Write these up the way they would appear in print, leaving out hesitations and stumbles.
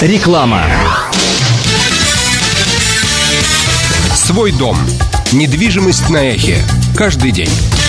Реклама. Свой дом. Недвижимость на Эхе. Каждый день.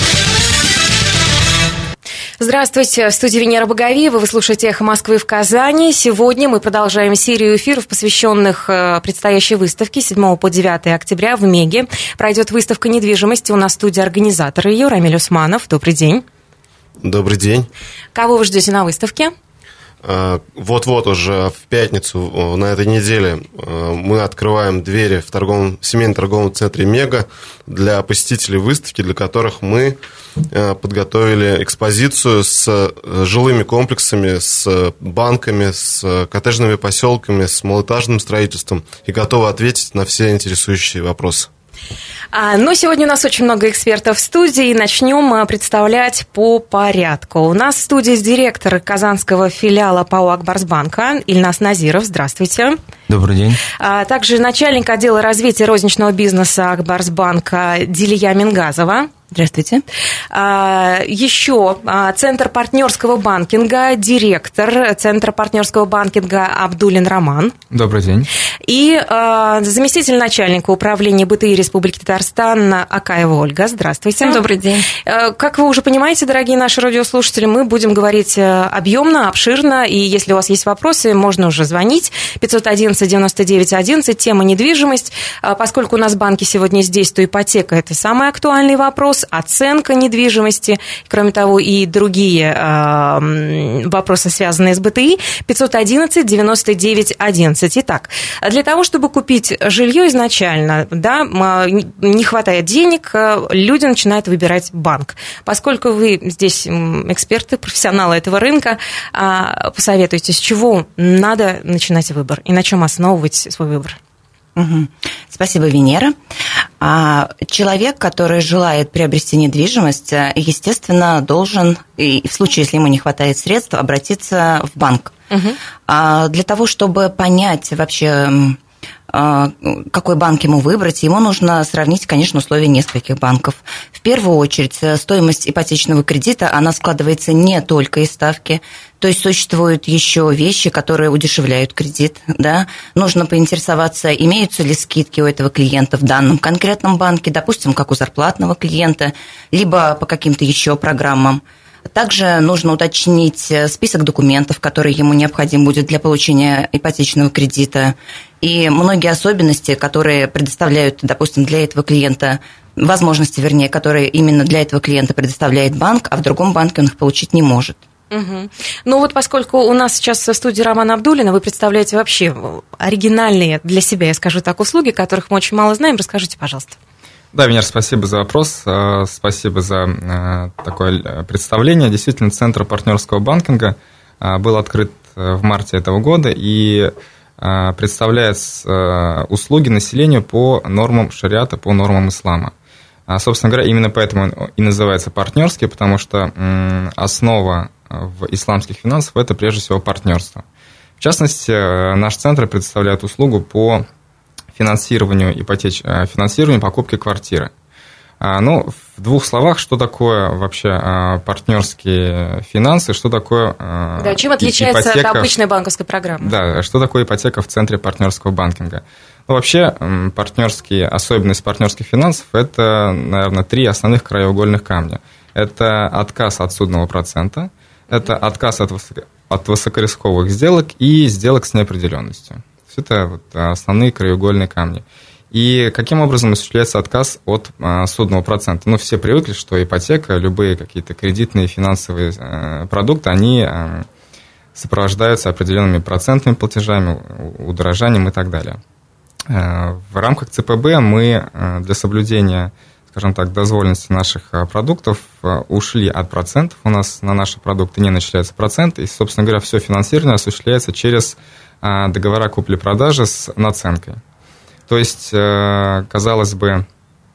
Здравствуйте, в студии Венера Боговиева. Вы слушаете «Эхо Москвы» в Казани. Сегодня мы продолжаем серию эфиров, посвященных предстоящей выставке. 7 по 9 октября в Меге пройдет выставка недвижимости. У нас в студии организатор ее Рамиль Усманов. Добрый день. Добрый день. Кого вы ждете на выставке? Вот-вот уже в пятницу на этой неделе мы открываем двери в семейном торговом центре «Мега» для посетителей выставки, для которых мы подготовили экспозицию с жилыми комплексами, с банками, с коттеджными поселками, с малоэтажным строительством и готовы ответить на все интересующие вопросы. Но сегодня у нас очень много экспертов в студии, и начнем представлять по порядку. У нас в студии директор казанского филиала ПАО «Акбарсбанка» Ильнас Назиров. Здравствуйте. Добрый день. Также начальник отдела развития розничного бизнеса «Акбарсбанка» Дилия Мингазова. Здравствуйте. Еще Центр партнерского банкинга, директор Центра партнерского банкинга Абдулин Роман. Добрый день. И заместитель начальника управления БТИ Республики Татарстан Акаева Ольга. Здравствуйте. Добрый день. Как вы уже понимаете, дорогие наши радиослушатели, мы будем говорить объемно, обширно, и если у вас есть вопросы, можно уже звонить. 511-99-11, тема недвижимость. Поскольку у нас банки сегодня здесь, то ипотека – это самый актуальный вопрос. Оценка недвижимости, кроме того, и другие вопросы, связанные с БТИ. 511-99-11. Итак, для того, чтобы купить жилье изначально, да, не хватает денег, люди начинают выбирать банк. Поскольку вы здесь эксперты, профессионалы этого рынка, посоветуйте, с чего надо начинать выбор и на чем основывать свой выбор? Спасибо, Венера. Человек, который желает приобрести недвижимость, естественно, должен, и в случае, если ему не хватает средств, обратиться в банк. Для того, чтобы понять вообще, какой банк ему выбрать, ему нужно сравнить, конечно, условия нескольких банков. В первую очередь, стоимость ипотечного кредита, она складывается не только из ставки, то есть существуют еще вещи, которые удешевляют кредит. Да? Нужно поинтересоваться, имеются ли скидки у этого клиента в данном конкретном банке, допустим, как у зарплатного клиента, либо по каким-то еще программам. Также нужно уточнить список документов, которые ему необходим будет для получения ипотечного кредита, и многие особенности, которые предоставляют, допустим, для этого клиента, возможности, вернее, которые именно для этого клиента предоставляет банк, а в другом банке он их получить не может. Ну вот поскольку у нас сейчас в студии Романа Абдулина, вы представляете вообще оригинальные для себя, я скажу так, услуги, которых мы очень мало знаем. Расскажите, пожалуйста. Да, Венер, спасибо за вопрос, спасибо за такое представление. Действительно, Центр партнерского банкинга был открыт в марте этого года и представляет услуги населению по нормам шариата, по нормам ислама. Собственно говоря, именно поэтому он и называется партнерский, потому что основа в исламских финансах – это прежде всего партнерство. В частности, наш центр предоставляет услугу по финансированию покупки квартиры. Ну, в двух словах, что такое вообще партнерские финансы, что такое да, чем отличается ипотека от обычной банковской программы? Да, что такое ипотека в центре партнерского банкинга? Ну, вообще, особенность партнерских финансов – это, наверное, 3 основных краеугольных камня. Это отказ от судного процента, это отказ от высокорисковых сделок и сделок с неопределенностью. Это вот основные краеугольные камни. И каким образом осуществляется отказ от судного процента? Ну, все привыкли, что ипотека, любые какие-то кредитные финансовые продукты, они сопровождаются определенными процентными платежами, удорожанием и так далее. В рамках ЦПБ мы для соблюдения, скажем так, дозволенности наших продуктов ушли от процентов. У нас на наши продукты не начисляются проценты. И, собственно говоря, все финансирование осуществляется через договора купли-продажи с наценкой. То есть, казалось бы,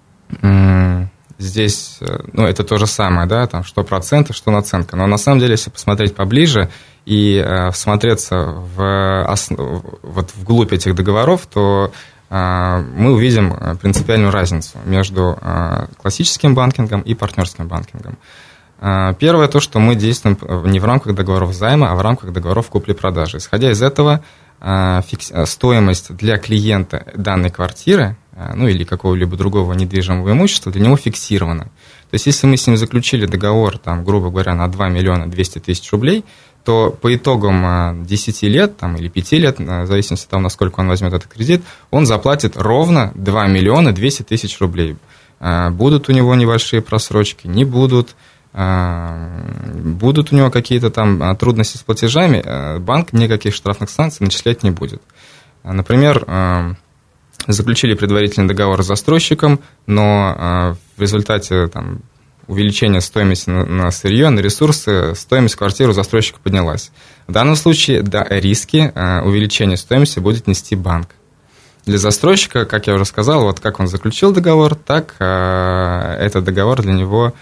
здесь, ну, это то же самое, да, там, что проценты, что наценка. Но на самом деле, если посмотреть поближе и всмотреться вглубь этих договоров, то мы увидим принципиальную разницу между классическим банкингом и партнерским банкингом. Первое, то, что мы действуем не в рамках договоров займа, а в рамках договоров купли-продажи. Исходя из этого, стоимость для клиента данной квартиры, ну или какого-либо другого недвижимого имущества, для него фиксирована. То есть, если мы с ним заключили договор, там, грубо говоря, на 2 миллиона 200 тысяч рублей, то по итогам 10 лет там, или 5 лет, в зависимости от того, насколько он возьмет этот кредит, он заплатит ровно 2 миллиона 200 тысяч рублей. Будут у него небольшие просрочки, не будут. Будут у него какие-то там трудности с платежами, банк никаких штрафных санкций начислять не будет. Например, заключили предварительный договор с застройщиком, но в результате там, увеличения стоимости на сырье, на ресурсы, стоимость квартиры у застройщика поднялась. В данном случае, да, риски увеличения стоимости будет нести банк. Для застройщика, как я уже сказал, вот как он заключил договор, так этот договор для него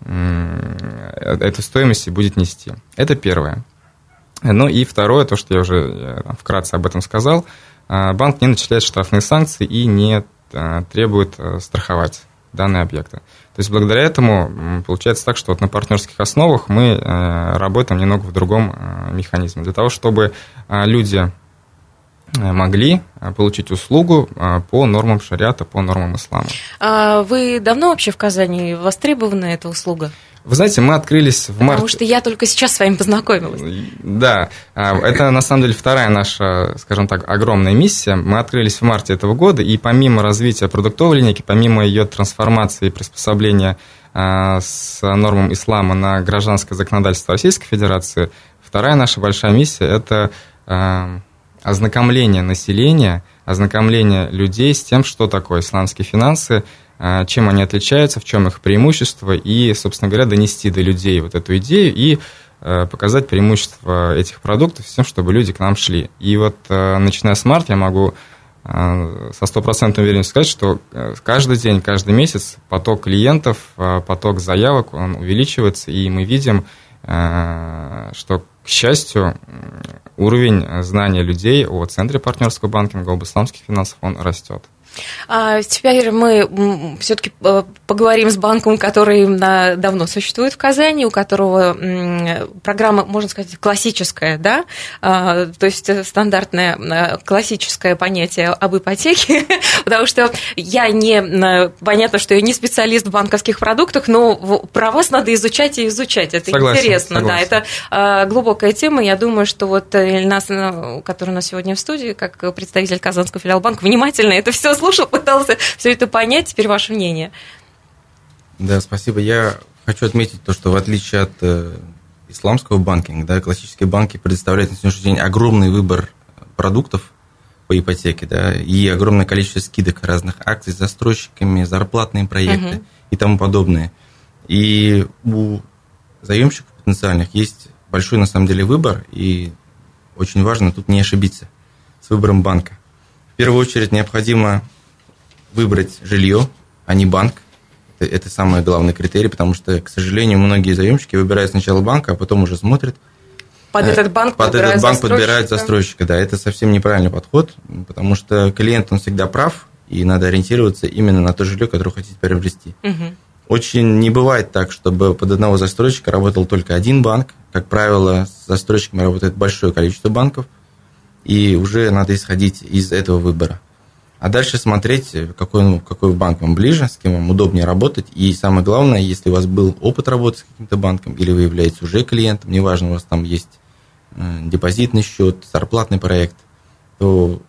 эту стоимость будет нести. Это первое. Ну и второе, то, что я уже вкратце об этом сказал, банк не начисляет штрафные санкции и не требует страховать данные объекты. То есть благодаря этому получается так, что вот на партнерских основах мы работаем немного в другом механизме. Для того, чтобы люди могли получить услугу по нормам шариата, по нормам ислама. А вы давно вообще в Казани востребована эта услуга? Вы знаете, мы открылись в марте. Потому что я только сейчас с вами познакомилась. Да, это на самом деле вторая наша, скажем так, огромная миссия. Мы открылись в марте этого года, и помимо развития продуктовой линейки, помимо ее трансформации и приспособления с нормам ислама на гражданское законодательство Российской Федерации, вторая наша большая миссия – это ознакомление населения, ознакомление людей с тем, что такое исламские финансы, чем они отличаются, в чем их преимущество, и, собственно говоря, донести до людей вот эту идею и показать преимущество этих продуктов с тем, чтобы люди к нам шли. И вот начиная с марта я могу со стопроцентной уверенностью сказать, что каждый день, каждый месяц поток клиентов, поток заявок, он увеличивается, и мы видим, что, к счастью, уровень знания людей о центре партнерского банкинга, об исламских финансах, он растет. Теперь мы все-таки поговорим с банком, который давно существует в Казани, у которого программа, можно сказать, классическая, да, то есть стандартное классическое понятие об ипотеке, потому что понятно, что я не специалист в банковских продуктах, но про вас надо изучать и изучать, это интересно, согласен. Да, это глубокая тема, я думаю, что вот Ильнас, который у нас сегодня в студии, как представитель Казанского филиала банка, внимательно это все слушал, пытался все это понять. Теперь ваше мнение. Да, спасибо. Я хочу отметить то, что в отличие от исламского банкинга, да, классические банки предоставляют на сегодняшний день огромный выбор продуктов по ипотеке, да, и огромное количество скидок разных акций с застройщиками, зарплатные проекты и тому подобное. И у заемщиков потенциальных есть большой, на самом деле, выбор, и очень важно тут не ошибиться с выбором банка. В первую очередь необходимо выбрать жилье, а не банк. Это самый главный критерий, потому что, к сожалению, многие заемщики выбирают сначала банк, а потом уже смотрят. Под этот банк подбирают застройщика. Да, это совсем неправильный подход, потому что клиент, он всегда прав, и надо ориентироваться именно на то жилье, которое хотите приобрести. Очень не бывает так, чтобы под одного застройщика работал только один банк. Как правило, с застройщиками работает большое количество банков, и уже надо исходить из этого выбора. А дальше смотреть, какой банк вам ближе, с кем вам удобнее работать. И самое главное, если у вас был опыт работы с каким-то банком, или вы являетесь уже клиентом, неважно, у вас там есть депозитный счет, зарплатный проект, то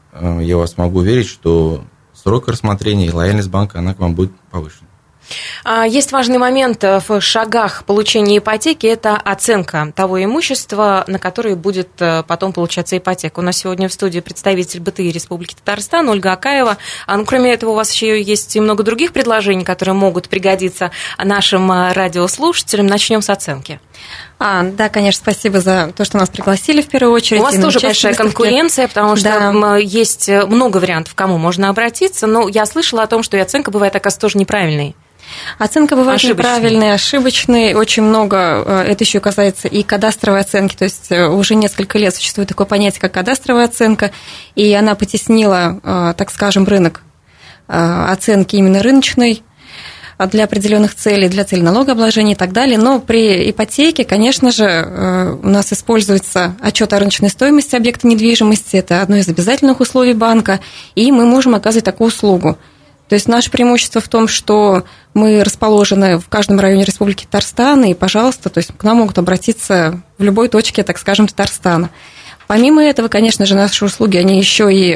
я вас могу уверить, что срок рассмотрения и лояльность банка, она к вам будет повышена. Есть важный момент в шагах получения ипотеки – это оценка того имущества, на которое будет потом получаться ипотека. У нас сегодня в студии представитель БТИ Республики Татарстан Ольга Акаева. Кроме этого, у вас еще есть и много других предложений, которые могут пригодиться нашим радиослушателям. Начнем с оценки. Да, конечно, спасибо за то, что нас пригласили в первую очередь. У вас тоже большая конкуренция, потому что есть много вариантов, к кому можно обратиться, но я слышала о том, что и оценка бывает, оказывается, тоже неправильной. Оценка бывает неправильной, ошибочной, очень много, это еще касается и кадастровой оценки, то есть уже несколько лет существует такое понятие, как кадастровая оценка, и она потеснила, так скажем, рынок оценки именно рыночной. для определенных целей, для целей налогообложения и так далее. Но при ипотеке, конечно же, у нас используется отчет о рыночной стоимости объекта недвижимости. Это одно из обязательных условий банка, и мы можем оказывать такую услугу. То есть наше преимущество в том, что мы расположены в каждом районе Республики Татарстан, и, пожалуйста, то есть к нам могут обратиться в любой точке, так скажем, Татарстана. Помимо этого, конечно же, наши услуги, они еще и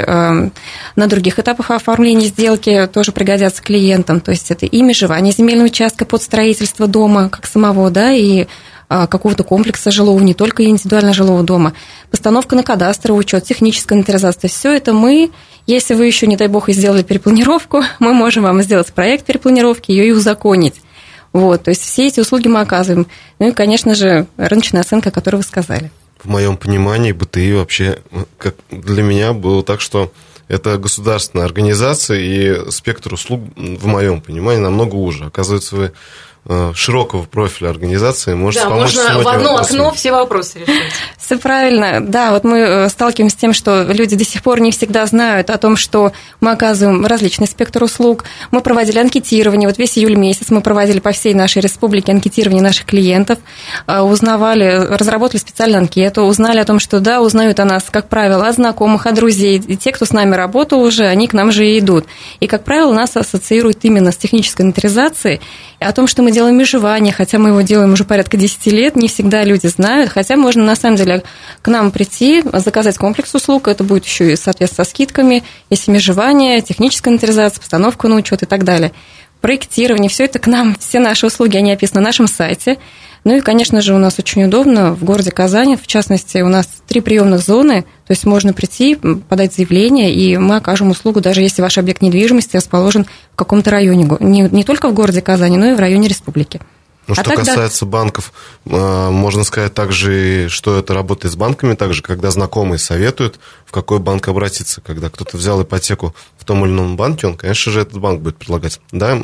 на других этапах оформления сделки тоже пригодятся клиентам. То есть это и межевание земельного участка под строительство дома, как самого, да, и какого-то комплекса жилого, не только индивидуально жилого дома, постановка на кадастровый учет, техническая инвентаризация. Все это мы, если вы еще, не дай бог, и сделали перепланировку, мы можем вам сделать проект перепланировки, ее и узаконить. Вот, то есть все эти услуги мы оказываем. Ну и, конечно же, рыночная оценка, о которой вы сказали. В моем понимании БТИ вообще, как для меня, было так, что это государственная организация, и спектр услуг, в моем понимании, намного уже. Оказывается, вы широкого профиля организации можете помочь. Да, можно в одно окно все вопросы решить. Все правильно. Да, вот мы сталкиваемся с тем, что люди до сих пор не всегда знают о том, что мы оказываем различный спектр услуг. Мы проводили анкетирование. Вот весь июль месяц мы проводили по всей нашей республике анкетирование наших клиентов, узнавали, разработали специальную анкету, узнали о том, что да, узнают о нас, как правило, от знакомых, от друзей. И те, кто с нами работал уже, они к нам же и идут. И, как правило, нас ассоциируют именно с технической инвентаризацией, о том, что мы делаем межевание, хотя мы его делаем уже порядка 10 лет, не всегда люди знают, хотя можно на самом деле к нам прийти, заказать комплекс услуг, это будет еще и, соответственно, со скидками, если межевание, техническая инвентаризация, постановка на учет и так далее. Проектирование, все это к нам, все наши услуги, они описаны на нашем сайте. Ну и, конечно же, у нас очень удобно в городе Казани, в частности, у нас 3 приемных зоны, то есть можно прийти, подать заявление, и мы окажем услугу, даже если ваш объект недвижимости расположен в каком-то районе, не только в городе Казани, но и в районе республики. Ну, что касается банков, можно сказать также, что это работает с банками, также, когда знакомые советуют, в какой банк обратиться. Когда кто-то взял ипотеку в том или ином банке, он, конечно же, этот банк будет предлагать. Да,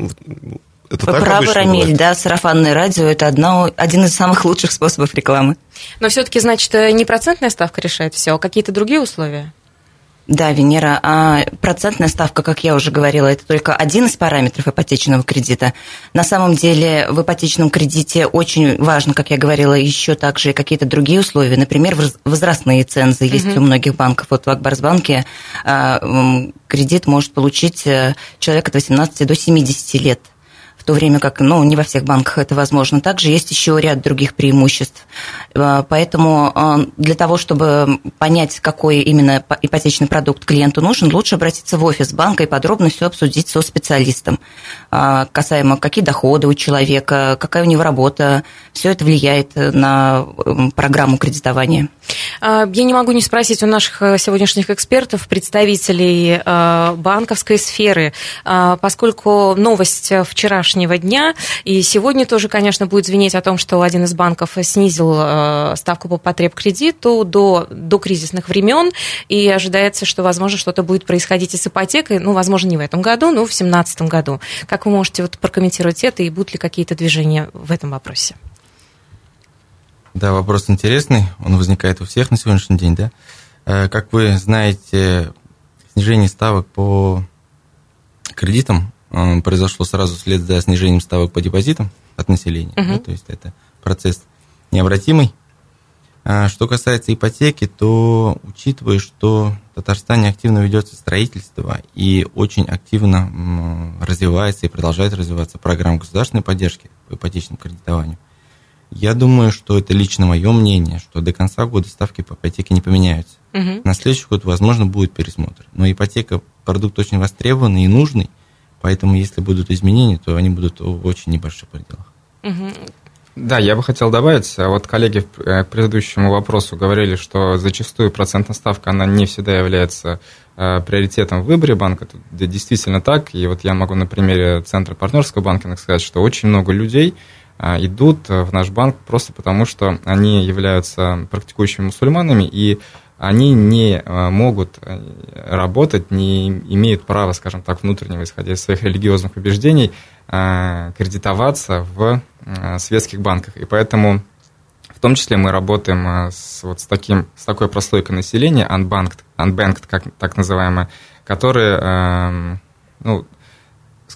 это вы правы, Рамиль, да, сарафанное радио – это один из самых лучших способов рекламы. Но все-таки, значит, не процентная ставка решает все, а какие-то другие условия? Да, Венера, а процентная ставка, как я уже говорила, это только один из параметров ипотечного кредита. На самом деле в ипотечном кредите очень важно, как я говорила, еще также и какие-то другие условия. Например, возрастные цензы есть у многих банков. Вот в Акбарсбанке кредит может получить человек от 18 до 70 лет. В то время как, не во всех банках это возможно. Также есть еще ряд других преимуществ. Поэтому для того, чтобы понять, какой именно ипотечный продукт клиенту нужен, лучше обратиться в офис банка и подробно все обсудить со специалистом. Касаемо, какие доходы у человека, какая у него работа. Все это влияет на программу кредитования. Я не могу не спросить у наших сегодняшних экспертов, представителей банковской сферы, поскольку новость вчерашнего дня, и сегодня тоже, конечно, будет звенеть о том, что один из банков снизил ставку по потребкредиту до кризисных времен, и ожидается, что, возможно, что-то будет происходить и с ипотекой, возможно, не в этом году, но в 2017 году. Как вы можете прокомментировать это, и будут ли какие-то движения в этом вопросе? Да, вопрос интересный, он возникает у всех на сегодняшний день, да. Как вы знаете, снижение ставок по кредитам произошло сразу вслед за снижением ставок по депозитам от населения, да, то есть это процесс необратимый. Что касается ипотеки, то, учитывая, что в Татарстане активно ведется строительство и очень активно развивается и продолжает развиваться программа государственной поддержки по ипотечному кредитованию, я думаю, что это лично мое мнение, что до конца года ставки по ипотеке не поменяются. На следующий год, возможно, будет пересмотр. Но ипотека – продукт очень востребованный и нужный, поэтому если будут изменения, то они будут в очень небольших пределах. Да, я бы хотел добавить, вот коллеги к предыдущему вопросу говорили, что зачастую процентная ставка, она не всегда является приоритетом в выборе банка. Это действительно так, и вот я могу на примере Центра партнерского банкинга сказать, что очень много людей идут в наш банк просто потому, что они являются практикующими мусульманами, и они не могут работать, не имеют права, скажем так, внутреннего, исходя из своих религиозных убеждений, кредитоваться в светских банках. И поэтому в том числе мы работаем с такой прослойкой населения, unbanked, как так называемая, которые,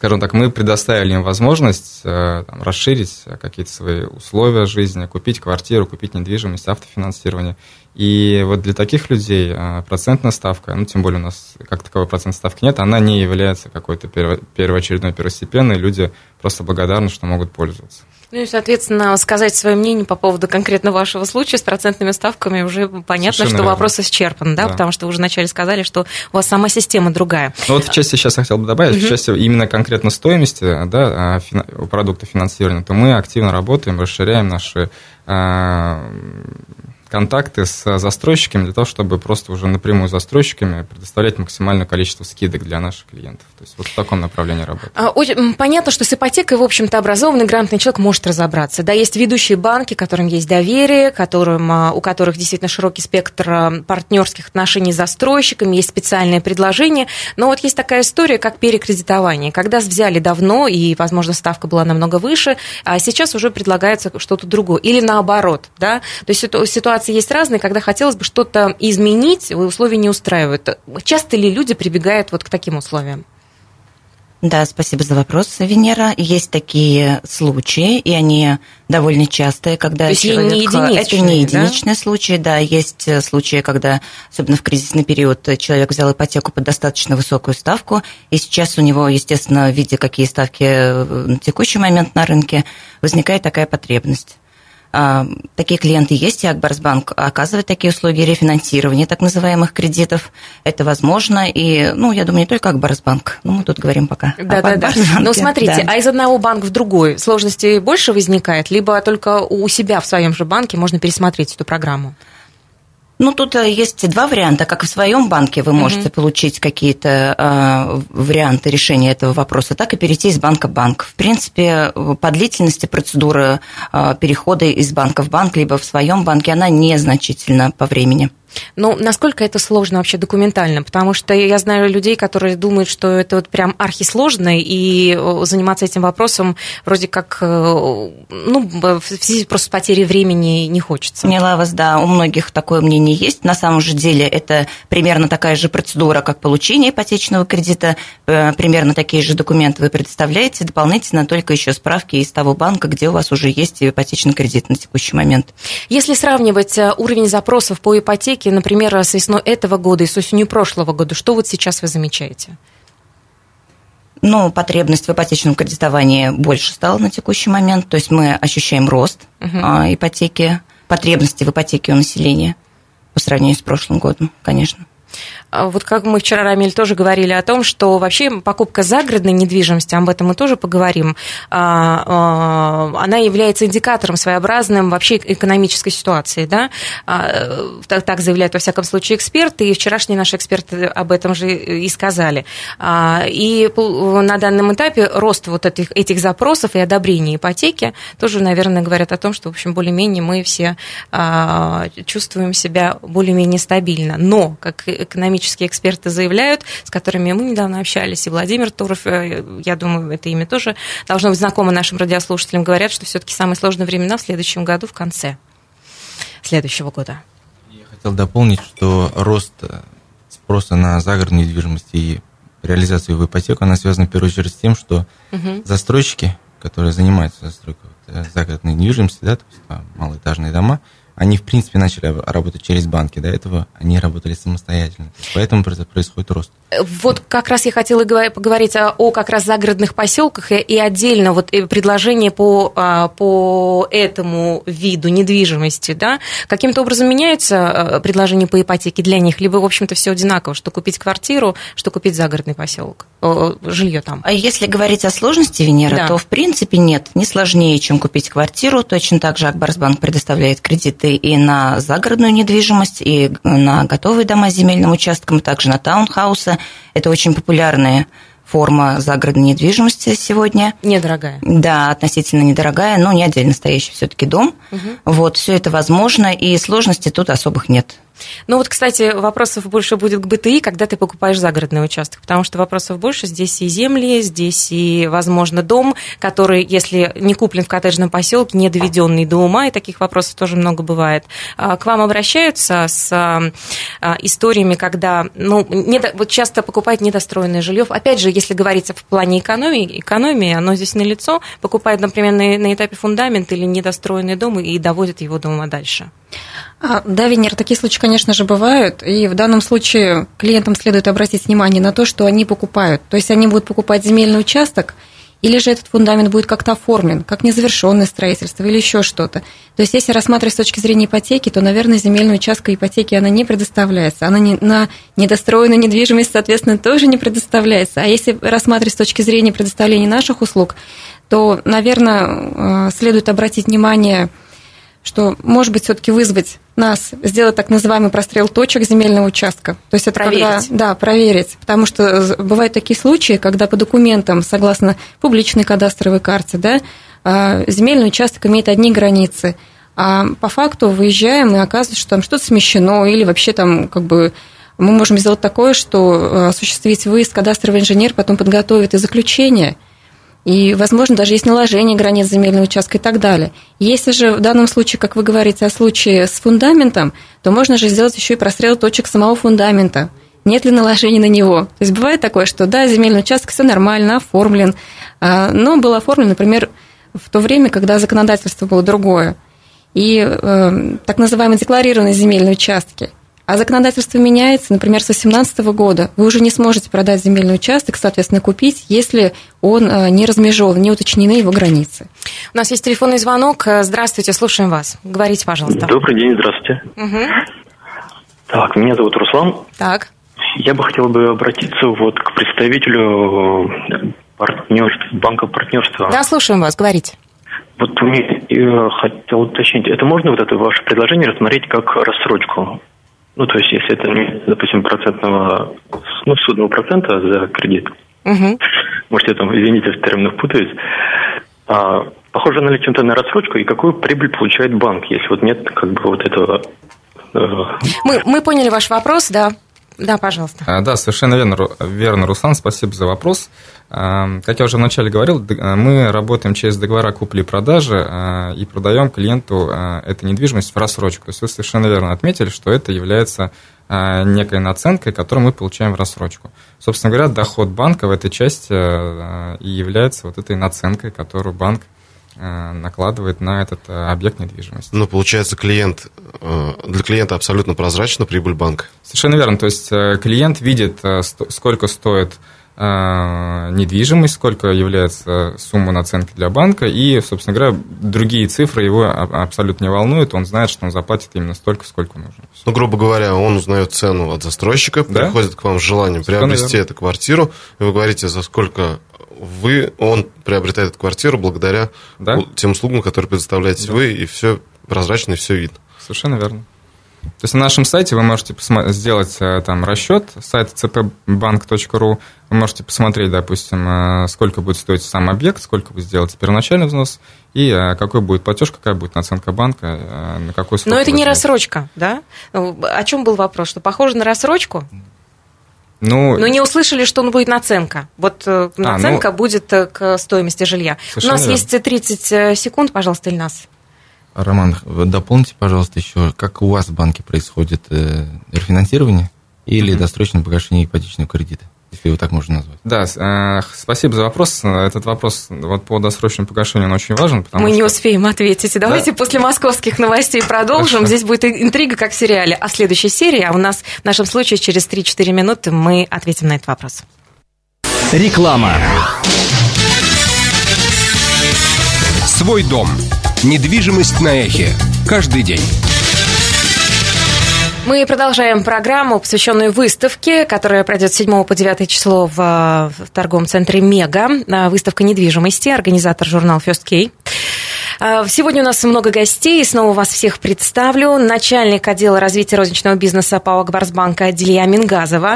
скажем так, мы предоставили им возможность расширить какие-то свои условия жизни, купить квартиру, купить недвижимость, автофинансирование. И вот для таких людей процентная ставка, ну, тем более у нас как таковой процентной ставки нет, она не является какой-то первоочередной, первостепенной. Люди просто благодарны, что могут пользоваться. Ну и, соответственно, сказать свое мнение по поводу конкретно вашего случая с процентными ставками уже понятно, совершенно что вопрос исчерпан, да, потому что вы уже вначале сказали, что у вас сама система другая. Ну вот в части, сейчас я хотел бы добавить, в части именно конкретно стоимости, да, продукта финансирования, то мы активно работаем, расширяем наши контакты с застройщиками для того, чтобы просто уже напрямую с застройщиками предоставлять максимальное количество скидок для наших клиентов. То есть вот в таком направлении работаем. Понятно, что с ипотекой, в общем-то, образованный, грамотный человек может разобраться. Да, есть ведущие банки, которым есть доверие, у которых действительно широкий спектр партнерских отношений с застройщиками, есть специальные предложения. Но вот есть такая история, как перекредитование. Когда взяли давно, и, возможно, ставка была намного выше, а сейчас уже предлагается что-то другое. Или наоборот, да. То есть ситуация есть разные, когда хотелось бы что-то изменить, условия не устраивают. Часто ли люди прибегают вот к таким условиям? Да, спасибо за вопрос, Венера. Есть такие случаи, и они довольно частые, когда это не единичные случаи, да, есть случаи, когда, особенно в кризисный период, человек взял ипотеку под достаточно высокую ставку, и сейчас у него, естественно, видя, какие ставки на текущий момент на рынке, возникает такая потребность. Такие клиенты есть, и Акбарсбанк оказывает такие услуги рефинансирования так называемых кредитов. Это возможно, и, ну, я думаю, не только Акбарсбанк, но мы тут говорим пока об Акбарсбанке. Ну, смотрите, а из одного банка в другой сложностей больше возникает, либо только у себя в своем же банке можно пересмотреть эту программу? Ну, тут есть два варианта. Как в своем банке вы можете получить какие-то варианты решения этого вопроса, так и перейти из банка в банк. В принципе, по длительности процедуры перехода из банка в банк, либо в своем банке, она незначительна по времени. Ну, насколько это сложно вообще документально? Потому что я знаю людей, которые думают, что это вот прям архисложно, и заниматься этим вопросом вроде как, ну, в связи просто с потерей времени не хочется. Поняла вас, да, у многих такое мнение есть. На самом же деле это примерно такая же процедура, как получение ипотечного кредита, примерно такие же документы вы предоставляете, дополнительно только еще справки из того банка, где у вас уже есть ипотечный кредит на текущий момент. Если сравнивать уровень запросов по ипотеке, например, с весной этого года и с осенью прошлого года, что вот сейчас вы замечаете? Ну, потребность в ипотечном кредитовании больше стала на текущий момент, то есть мы ощущаем рост ипотеки, потребности в ипотеке у населения по сравнению с прошлым годом, конечно. Вот как мы вчера, Рамиль, тоже говорили о том, что вообще покупка загородной недвижимости, об этом мы тоже поговорим, она является индикатором своеобразным вообще экономической ситуации, да? Так заявляют, во всяком случае, эксперты, и вчерашние наши эксперты об этом же и сказали. И на данном этапе рост вот этих запросов и одобрения ипотеки тоже, наверное, говорят о том, что, в общем, более-менее мы все чувствуем себя более-менее стабильно. Но, как экономические эксперты заявляют, с которыми мы недавно общались, и Владимир Туров, я думаю, это имя тоже должно быть знакомо нашим радиослушателям, говорят, что все-таки самые сложные времена в следующем году, в конце следующего года. Я хотел дополнить, что рост спроса на загородную недвижимость и реализацию в ипотеку, она связана в первую очередь с тем, что застройщики, которые занимаются застройкой загородной недвижимости, да, то есть малоэтажные дома, они, в принципе, начали работать через банки. До этого они работали самостоятельно. Поэтому происходит рост. Вот как раз я хотела поговорить о как раз загородных поселках и отдельно вот предложение по этому виду недвижимости, да? Каким-то образом меняются предложения по ипотеке для них? Либо, в общем-то, все одинаково, что купить квартиру, что купить загородный поселок, жилье там? А если говорить о сложности, Венера, то, в принципе, нет. Не сложнее, чем купить квартиру. Точно так же Акбарсбанк предоставляет кредиты и на загородную недвижимость, и на готовые дома с земельным участком, и также на таунхаусы. Это очень популярная форма загородной недвижимости сегодня. Недорогая. Да, относительно недорогая, но не отдельно стоящий все-таки дом. Вот, все это возможно, и сложностей тут особых нет. Ну вот, кстати, вопросов больше будет к БТИ, когда ты покупаешь загородный участок, потому что вопросов больше. Здесь и земли, здесь и, возможно, дом, который, если не куплен в коттеджном поселке, не доведенный до ума, и таких вопросов тоже много бывает. К вам обращаются с историями, когда вот часто покупают недостроенное жилье. Опять же, если говорить в плане экономии, оно здесь налицо, покупают, например, на этапе фундамент или недостроенный дом и доводят его до ума дальше. Да, Венера, такие случаи, конечно же, бывают, и в данном случае клиентам следует обратить внимание на то, что они покупают. То есть они будут покупать земельный участок, или же этот фундамент будет как-то оформлен, как незавершенное строительство или еще что-то. То есть если рассматривать с точки зрения ипотеки, то, наверное, земельная участка ипотеки, она не предоставляется. Она на недостроенную недвижимость, соответственно, тоже не предоставляется. А если рассматривать с точки зрения предоставления наших услуг, то, наверное, следует обратить внимание, что, может быть, все-таки вызвать нас, сделать так называемый прострел точек земельного участка. То есть это проверить. Проверить. Потому что бывают такие случаи, когда по документам, согласно публичной кадастровой карте, земельный участок имеет одни границы, а по факту выезжаем, и оказывается, что там что-то смещено, или вообще там мы можем сделать такое, что осуществить выезд кадастровый инженер потом подготовит и заключение. И, возможно, даже есть наложение границ земельного участка и так далее. Если же в данном случае, как вы говорите, о случае с фундаментом, то можно же сделать еще и прострел точек самого фундамента. Нет ли наложений на него? То есть бывает такое, что да, земельный участок все нормально, оформлен, но был оформлен, например, в то время, когда законодательство было другое. И так называемые декларированные земельные участки. А законодательство меняется, например, с 2018 года. Вы уже не сможете продать земельный участок, соответственно, купить, если он не размежован, не уточнены его границы. У нас есть телефонный звонок. Здравствуйте, слушаем вас. Говорите, пожалуйста. Добрый день, здравствуйте. Угу. Так, меня зовут Руслан. Так. Я бы хотел обратиться к представителю банка партнерства. Да, слушаем вас, говорите. Я хотел уточнить, это можно это ваше предложение рассмотреть как рассрочку? То есть, если это не, допустим, судного процента за кредит. Угу. Может, я извините, в терминах путаюсь. Похоже она ли чем-то на рассрочку, и какую прибыль получает банк, если нет этого... Мы поняли ваш вопрос, да. Да, пожалуйста. Да, совершенно верно, Руслан, спасибо за вопрос. Как я уже вначале говорил, мы работаем через договора купли-продажи и продаем клиенту эту недвижимость в рассрочку. То есть вы совершенно верно отметили, что это является некой наценкой, которую мы получаем в рассрочку. Собственно говоря, доход банка в этой части и является этой наценкой, которую банк накладывает на этот объект недвижимости. Получается, для клиента абсолютно прозрачна прибыль банка. Совершенно верно. То есть клиент видит, сколько стоит недвижимость, сколько является сумма наценки для банка, и, собственно говоря, другие цифры его абсолютно не волнуют, он знает, что он заплатит именно столько, сколько нужно. Грубо говоря, он узнает цену от застройщика, приходит к вам с желанием приобрести эту квартиру, и вы говорите, за сколько он приобретает эту квартиру благодаря тем услугам, которые предоставляете вы, и все прозрачно, и все видно. Совершенно верно. То есть на нашем сайте вы можете сделать расчет, сайт cpbank.ru, вы можете посмотреть, допустим, сколько будет стоить сам объект, сколько будет сделать первоначальный взнос, и какой будет платеж, какая будет наценка банка, на какой срок. Но это не рассрочка, да? О чем был вопрос? Что похоже на рассрочку? Но не услышали, что будет наценка. Наценка будет к стоимости жилья. У нас есть 30 секунд, пожалуйста, Ильнас. Роман, дополните, пожалуйста, еще, как у вас в банке происходит рефинансирование или досрочное погашение ипотечного кредита, если его так можно назвать? Да, спасибо за вопрос. Этот вопрос по досрочному погашению он очень важен. Мы не успеем ответить. Давайте после московских новостей продолжим. Хорошо. Здесь будет интрига, как в сериале. А следующая серия, у нас в нашем случае через 3-4 минуты мы ответим на этот вопрос. Реклама. Свой дом. Недвижимость на Эхе. Каждый день. Мы продолжаем программу, посвященную выставке, которая пройдет с 7 по 9 число в торговом центре «Мега». Выставка недвижимости, организатор журнал First Key. Сегодня у нас много гостей, снова вас всех представлю. Начальник отдела развития розничного бизнеса ПАО «Акбарсбанка» Дилия Мингазова,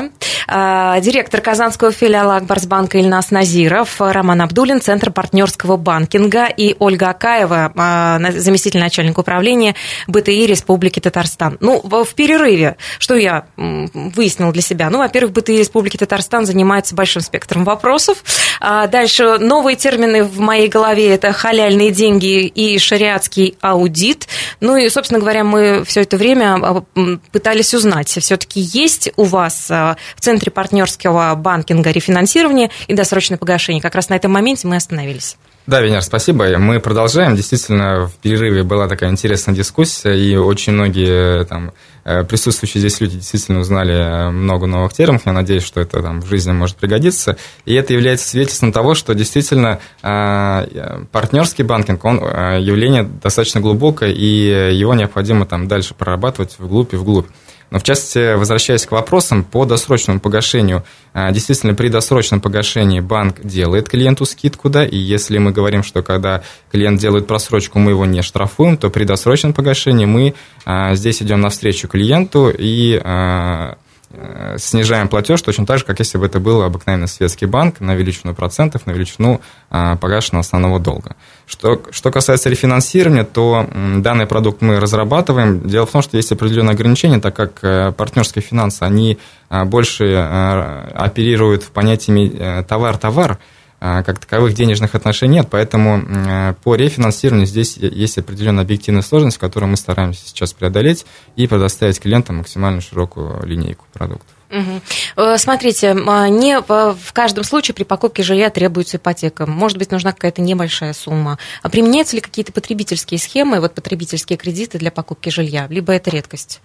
Директор казанского филиала Акбарсбанка Ильнас Назиров, Роман Абдуллин, Центр партнерского банкинга, и Ольга Акаева, заместитель начальника управления БТИ Республики Татарстан. Ну, в перерыве, что я выяснила для себя? Ну, во-первых, БТИ Республики Татарстан занимается большим спектром вопросов. Дальше новые термины в моей голове – это халяльные деньги и шариатский аудит. Ну и, собственно говоря, мы все это время пытались узнать, все-таки есть у вас в Центре партнерского банкинга рефинансирование и досрочное погашение. Как раз на этом моменте мы остановились. Да, Венер, спасибо. Мы продолжаем. Действительно, в перерыве была такая интересная дискуссия, и очень многие там присутствующие здесь люди действительно узнали много новых терминов. Я надеюсь, что это там в жизни может пригодиться. И это является свидетельством того, что действительно партнерский банкинг, он явление достаточно глубокое, и его необходимо там дальше прорабатывать вглубь и вглубь. Но, в частности, возвращаясь к вопросам по досрочному погашению, действительно, при досрочном погашении банк делает клиенту скидку, да, и если мы говорим, что когда клиент делает просрочку, мы его не штрафуем, то при досрочном погашении мы здесь идем навстречу клиенту и снижаем платеж точно так же, как если бы это был обыкновенный светский банк на величину процентов, на величину погашенного основного долга. Что касается рефинансирования, то данный продукт мы разрабатываем. Дело в том, что есть определенные ограничения, так как партнерские финансы, они больше оперируют в понятиями товар-товар, как таковых денежных отношений нет, поэтому по рефинансированию здесь есть определенная объективная сложность, которую мы стараемся сейчас преодолеть и предоставить клиентам максимально широкую линейку продуктов. Угу. Смотрите, не в каждом случае при покупке жилья требуется ипотека. Может быть, нужна какая-то небольшая сумма. А применяются ли какие-то потребительские схемы, вот потребительские кредиты для покупки жилья? Либо это редкость?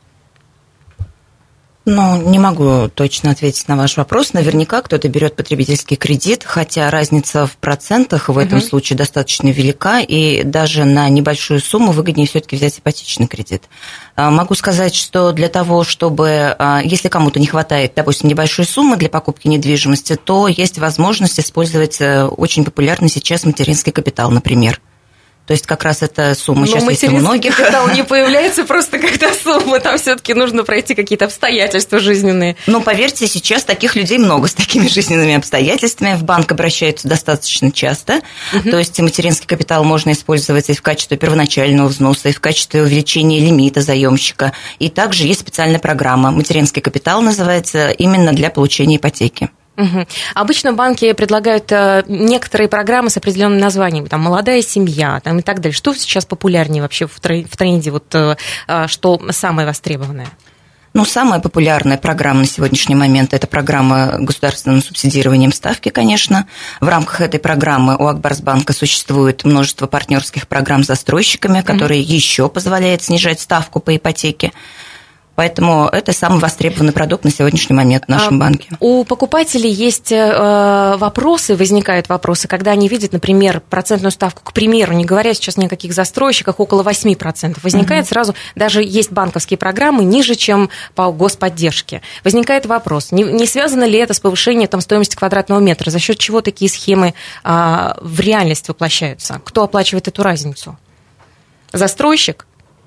Ну, не могу точно ответить на ваш вопрос. Наверняка кто-то берет потребительский кредит, хотя разница в процентах в этом случае достаточно велика, и даже на небольшую сумму выгоднее все-таки взять ипотечный кредит. Могу сказать, что для того, чтобы, если кому-то не хватает, допустим, небольшой суммы для покупки недвижимости, то есть возможность использовать очень популярный сейчас материнский капитал, например. То есть как раз эта сумма сейчас есть у многих. Капитал не появляется просто когда сумма, там все-таки нужно пройти какие-то обстоятельства жизненные. Но поверьте, сейчас таких людей много с такими жизненными обстоятельствами. В банк обращаются достаточно часто. То есть материнский капитал можно использовать и в качестве первоначального взноса, и в качестве увеличения лимита заемщика. И также есть специальная программа. Материнский капитал называется именно для получения ипотеки. Угу. Обычно банки предлагают некоторые программы с определенным названием, там «Молодая семья» там, и так далее. Что сейчас популярнее вообще в тренде, вот, что самое востребованное? Ну, самая популярная программа на сегодняшний момент – это программа государственным субсидированием ставки, конечно. В рамках этой программы у Акбарсбанка существует множество партнерских программ с застройщиками, которые еще позволяют снижать ставку по ипотеке. Поэтому это самый востребованный продукт на сегодняшний момент в нашем банке. У покупателей есть вопросы, возникают вопросы, когда они видят, например, процентную ставку, к примеру, не говоря сейчас ни о каких застройщиках, около 8%. Возникает сразу, даже есть банковские программы ниже, чем по господдержке. Возникает вопрос, не связано ли это с повышением там, стоимости квадратного метра, за счет чего такие схемы в реальность воплощаются? Кто оплачивает эту разницу? Застройщик?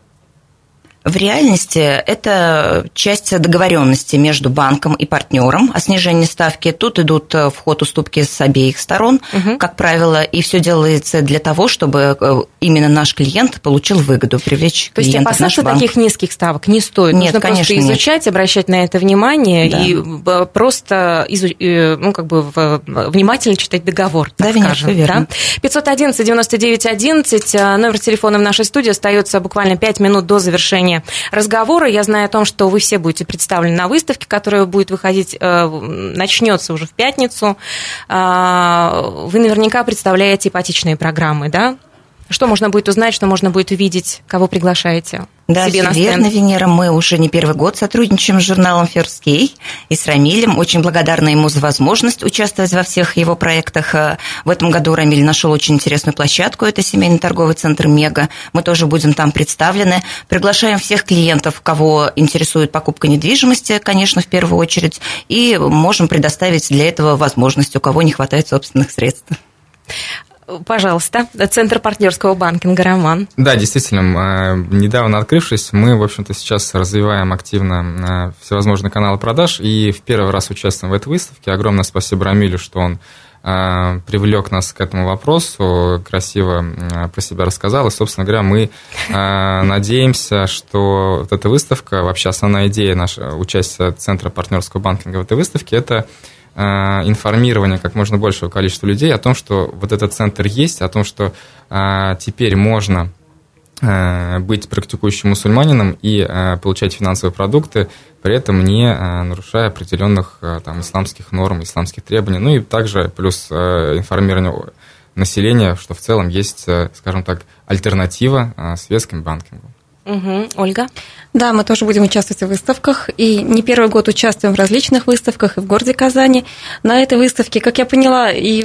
В реальности это часть договоренности между банком и партнером о снижении ставки. Тут идут в ход уступки с обеих сторон, как правило, и все делается для того, чтобы именно наш клиент получил выгоду, привлечь клиента в наш банк. То есть опасаться таких низких ставок не стоит? Нет, нужно конечно, просто изучать, обращать на это внимание и просто внимательно читать договор, так скажем. Все верно. Да? 511-99-11, номер телефона в нашей студии, остается буквально 5 минут до завершения разговора. Я знаю о том, что вы все будете представлены на выставке, которая будет выходить, начнется уже в пятницу. Вы наверняка представляете ипотечные программы, да? Что можно будет узнать, что можно будет увидеть, кого приглашаете? Да, себе все верно, Венера. Мы уже не первый год сотрудничаем с журналом First Key и с Рамилем. Очень благодарна ему за возможность участвовать во всех его проектах. В этом году Рамиль нашел очень интересную площадку. Это семейный торговый центр «Мега». Мы тоже будем там представлены. Приглашаем всех клиентов, кого интересует покупка недвижимости, конечно, в первую очередь. И можем предоставить для этого возможность, у кого не хватает собственных средств. Пожалуйста, Центр партнерского банкинга, Роман. Да, действительно, недавно открывшись, мы, в общем-то, сейчас развиваем активно всевозможные каналы продаж, и в первый раз участвуем в этой выставке. Огромное спасибо Рамилю, что он привлек нас к этому вопросу, красиво про себя рассказал. И, собственно говоря, мы надеемся, что вот эта выставка, вообще основная идея нашего участия Центра партнерского банкинга в этой выставке – это информирование как можно большего количества людей о том, что вот этот центр есть, о том, что теперь можно быть практикующим мусульманином и получать финансовые продукты, при этом не нарушая определенных там, исламских норм, исламских требований. Ну и также плюс информирование населения, что в целом есть, скажем так, альтернатива светскому банкингу. Угу. Ольга? Да, мы тоже будем участвовать в выставках, и не первый год участвуем в различных выставках, и в городе Казани. На этой выставке, как я поняла, и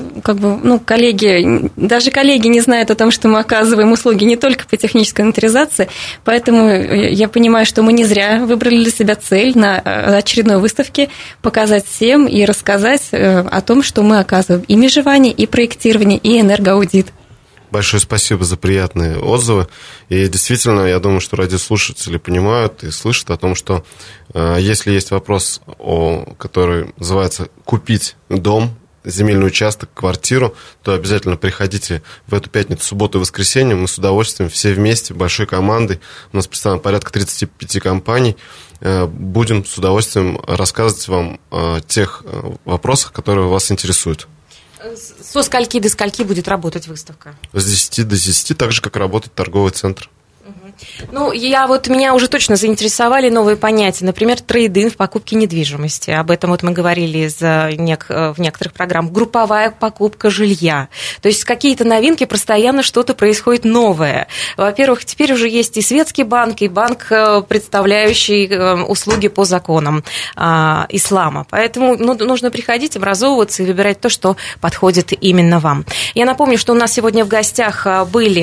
коллеги, даже коллеги не знают о том, что мы оказываем услуги не только по технической инвентаризации, поэтому я понимаю, что мы не зря выбрали для себя цель на очередной выставке показать всем и рассказать о том, что мы оказываем и межевание, и проектирование, и энергоаудит. Большое спасибо за приятные отзывы. И действительно, я думаю, что радиослушатели понимают и слышат о том, что если есть вопрос, который называется «купить дом», земельный участок, квартиру, то обязательно приходите в эту пятницу, субботу и воскресенье. Мы с удовольствием все вместе, большой командой, у нас представлено порядка 35 компаний, будем с удовольствием рассказывать вам о тех вопросах, которые вас интересуют. Со скольки до скольки будет работать выставка? С 10 до 10, так же, как работает торговый центр. Ну, меня уже точно заинтересовали новые понятия, например, трейд-ин в покупке недвижимости. Об этом мы говорили в некоторых программах. Групповая покупка жилья. То есть какие-то новинки, постоянно что-то происходит новое. Во-первых, теперь уже есть и светский банк, и банк, представляющий услуги по законам ислама. Поэтому нужно приходить, образовываться и выбирать то, что подходит именно вам. Я напомню, что у нас сегодня в гостях были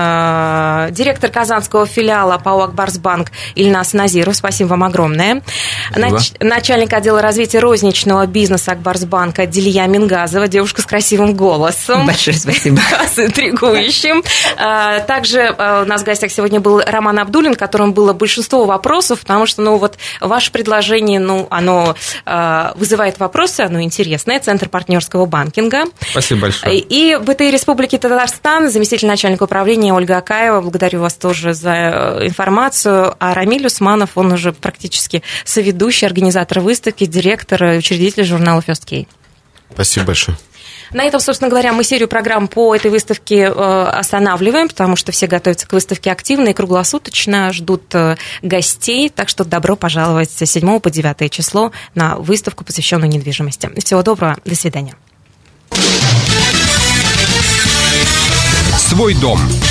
директор Казанского филиала ПАО «Акбарсбанк» Ильназ Назиров. Спасибо вам огромное. Начальник отдела развития розничного бизнеса «Акбарсбанка» Дилия Мингазова, девушка с красивым голосом. Большое спасибо. С интригующим. Также у нас в гостях сегодня был Роман Абдуллин, которому было большинство вопросов, потому что, ваше предложение, оно вызывает вопросы, оно интересное. Центр партнерского банкинга. Спасибо большое. И БТИ Республики Татарстан, заместитель начальника управления Ольга Акаева. Благодарю вас тоже за информацию. А Рамиль Усманов, он уже практически соведущий, организатор выставки, директор и учредитель журнала First Key. Спасибо большое. На этом, собственно говоря, мы серию программ по этой выставке останавливаем, потому что все готовятся к выставке активно и круглосуточно, ждут гостей, так что добро пожаловать с 7 по 9 число на выставку, посвященную недвижимости. Всего доброго, до свидания. «Свой дом»